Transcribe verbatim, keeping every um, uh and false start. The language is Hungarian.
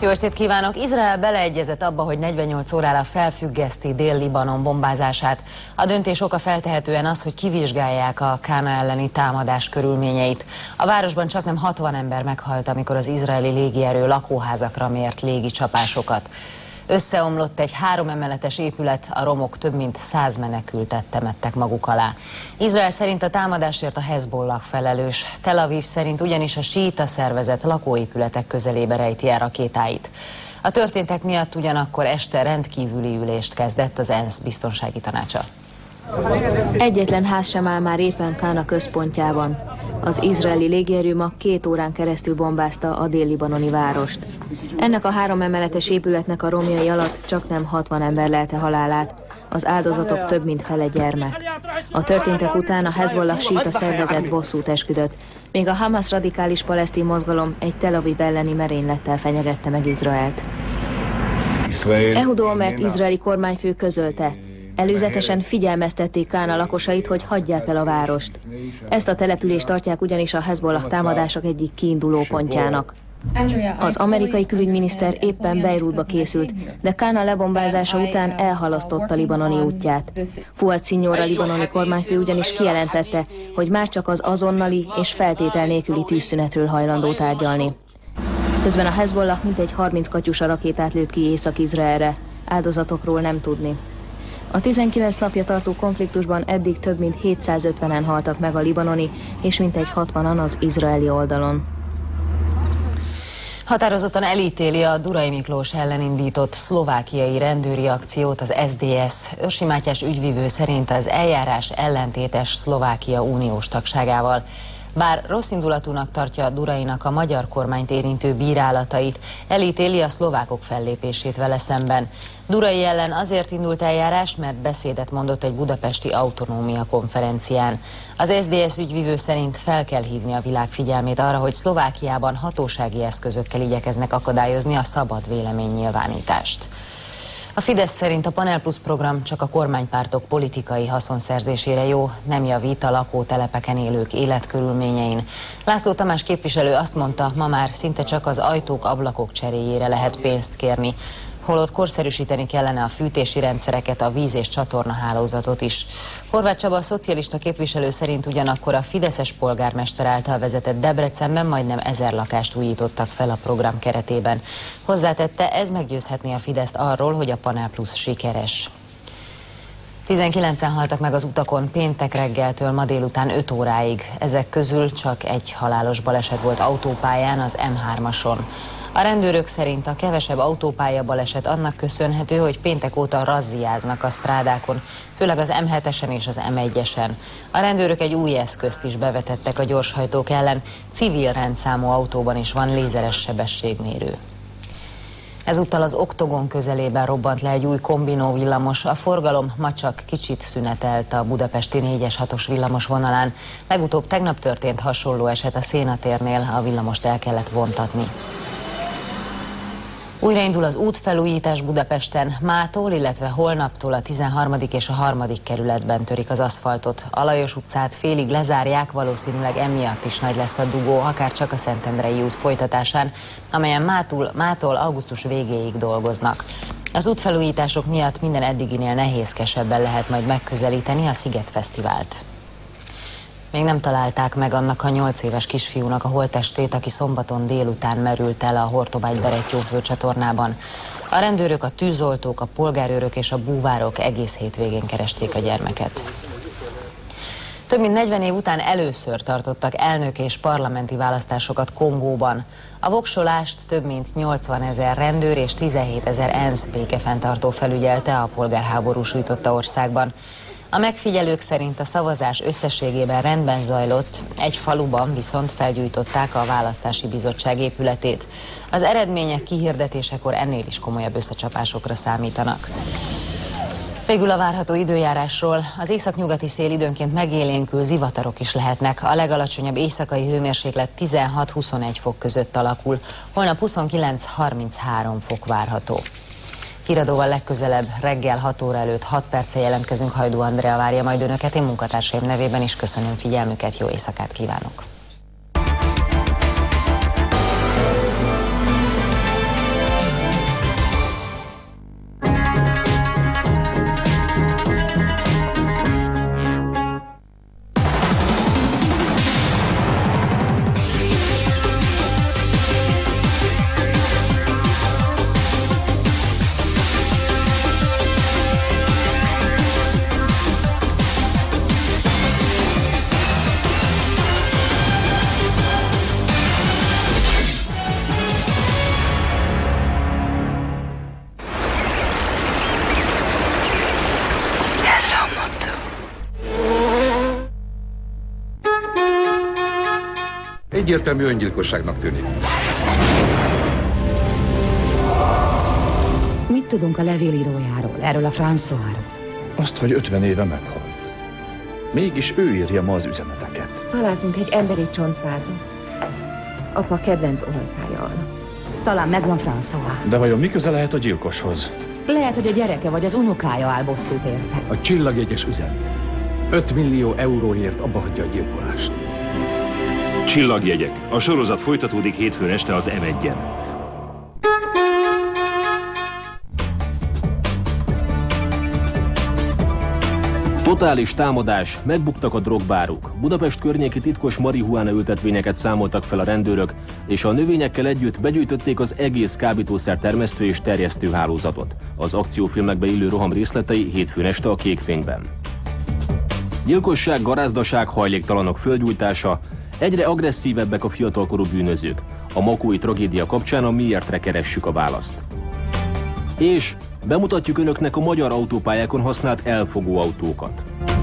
Jó estét kívánok! Izrael beleegyezett abba, hogy negyvennyolc órára felfüggeszti Dél-Libanon bombázását. A döntés oka feltehetően az, hogy kivizsgálják a Kána elleni támadás körülményeit. A városban csaknem hatvan ember meghalt, amikor az izraeli légierő lakóházakra mért légicsapásokat. Összeomlott egy három emeletes épület, a romok több mint száz menekültet temettek maguk alá. Izrael szerint a támadásért a Hezbollah felelős. Tel Aviv szerint ugyanis a síita szervezet lakóépületek közelébe rejti el rakétáit. A történtek miatt ugyanakkor este rendkívüli ülést kezdett az ENSZ biztonsági tanácsa. Egyetlen ház sem áll már éppen Kána központjában. Az izraeli légierő ma két órán keresztül bombázta a dél-libanoni várost. Ennek a három emeletes épületnek a romjai alatt csaknem hatvan ember lelte halálát, az áldozatok több mint fele gyermek. A történtek után a Hezbollah síita szervezet bosszút esküdött, még a Hamas radikális palesztin mozgalom egy Tel Aviv elleni merénylettel fenyegette meg Izraelt. Ehud Olmert izraeli kormányfő közölte, előzetesen figyelmeztették Kána lakosait, hogy hagyják el a várost. Ezt a települést tartják ugyanis a Hezbollah támadások egyik kiinduló pontjának. Az amerikai külügyminiszter éppen Beirutba készült, de Kána lebombázása után elhalasztotta libanoni útját. Fuad Szinyor, a libanoni kormányfő ugyanis kijelentette, hogy már csak az azonnali és feltétel nélküli tűzszünetről hajlandó tárgyalni. Közben a Hezbollah mintegy harminc katyusa rakétát lőtt ki Észak-Izraelre, áldozatokról nem tudni. A tizenkilenc napja tartó konfliktusban eddig több mint hétszázötvenen haltak meg a libanoni, és mintegy hatvanan az izraeli oldalon. Határozottan elítéli a Durai Miklós ellen indított szlovákiai rendőri akciót az es zé dé es. Őrsi Mátyás ügyvívő szerint az eljárás ellentétes Szlovákia uniós tagságával. Bár rosszindulatúnak tartja a Durainak a magyar kormányt érintő bírálatait, elítéli a szlovákok fellépését vele szemben. Durai ellen azért indult eljárás, mert beszédet mondott egy budapesti autonómia konferencián. Az es zé dé es ügyvívő szerint fel kell hívni a világ figyelmét arra, hogy Szlovákiában hatósági eszközökkel igyekeznek akadályozni a szabad véleménynyilvánítást. A Fidesz szerint a Panel Plus program csak a kormánypártok politikai haszonszerzésére jó, nem javít a lakótelepeken élők életkörülményein. László Tamás képviselő azt mondta, ma már szinte csak az ajtók, ablakok cseréjére lehet pénzt kérni, holott korszerűsíteni kellene a fűtési rendszereket, a víz- és csatornahálózatot is. Horváth Csaba, a szocialista képviselő szerint ugyanakkor a fideszes polgármester által vezetett Debrecenben majdnem ezer lakást újítottak fel a program keretében. Hozzátette, ez meggyőzhetné a Fideszt arról, hogy a Panel Plus sikeres. tizenkilencen haltak meg az utakon péntek reggeltől ma délután öt óráig. Ezek közül csak egy halálos baleset volt autópályán, az M hármason. A rendőrök szerint a kevesebb autópálya baleset annak köszönhető, hogy péntek óta razziáznak a strádákon, főleg az M hetesen és az M egyesen. A rendőrök egy új eszközt is bevetettek a gyorshajtók ellen, civil rendszámú autóban is van lézeres sebességmérő. Ezúttal az Oktogon közelében robbant le egy új kombinó villamos. A forgalom ma csak kicsit szünetelt a budapesti négyes hatos villamos vonalán. Legutóbb tegnap történt hasonló eset a Szénatérnél, a villamost el kellett vontatni. Újraindul az útfelújítás Budapesten, mától, illetve holnaptól a tizenharmadik és a harmadik kerületben törik az aszfaltot. A Lajos utcát félig lezárják, valószínűleg emiatt is nagy lesz a dugó, akár csak a Szentendrei út folytatásán, amelyen mától, mától augusztus végéig dolgoznak. Az útfelújítások miatt minden eddiginél nehézkesebben lehet majd megközelíteni a Szigetfesztivált. Még nem találták meg annak a nyolc éves kisfiúnak a holttestét, aki szombaton délután merült el a Hortobágy-Berettyó főcsatornában. A rendőrök, a tűzoltók, a polgárőrök és a búvárok egész hétvégén keresték a gyermeket. Több mint negyven év után először tartottak elnök és parlamenti választásokat Kongóban. A voksolást több mint nyolcvanezer rendőr és tizenhétezer ENSZ békefenntartó felügyelte a polgárháború sújtotta országban. A megfigyelők szerint a szavazás összességében rendben zajlott, egy faluban viszont felgyújtották a választási bizottság épületét. Az eredmények kihirdetésekor ennél is komolyabb összecsapásokra számítanak. Végül a várható időjárásról. Az északnyugati szél időnként megélénkül, zivatarok is lehetnek. A legalacsonyabb éjszakai hőmérséklet tizenhat-huszonegy fok között alakul. Holnap huszonkilenc-harminchárom fok várható. Híradóval legközelebb reggel hat óra előtt hat perccel jelentkezünk. Hajdú Andrea várja majd önöket, én munkatársaim nevében is köszönöm figyelmüket, jó éjszakát kívánok! Egyértelmű öngyilkosságnak tűnik. Mit tudunk a levélírójáról, erről a Françoisról? Azt, hogy ötven éve meghalt. Mégis ő írja ma az üzeneteket. Találtunk egy emberi csontvázat. Apa kedvenc olajfája alatt. Talán megvan François. De vajon mi köze lehet a gyilkoshoz? Lehet, hogy a gyereke vagy az unokája áll bosszút érte. A csillagjegyes üzenet. öt millió euróért abba hagyja a gyilkolást. Csillagjegyek. A sorozat folytatódik hétfőn este az em egyen. Totális támadás, megbuktak a drogbáruk. Budapest környéki titkos marihuána ültetvényeket számoltak fel a rendőrök, és a növényekkel együtt begyűjtötték az egész kábítószer termesztő és terjesztő hálózatot. Az akciófilmekbe illő roham részletei hétfőn este a Kékfényben. Gyilkosság, garázdaság, hajléktalanok földgyújtása, egyre agresszívebbek a fiatalkorú bűnözők. A makói tragédia kapcsán a miértre keressük a választ. És bemutatjuk önöknek a magyar autópályákon használt elfogó autókat.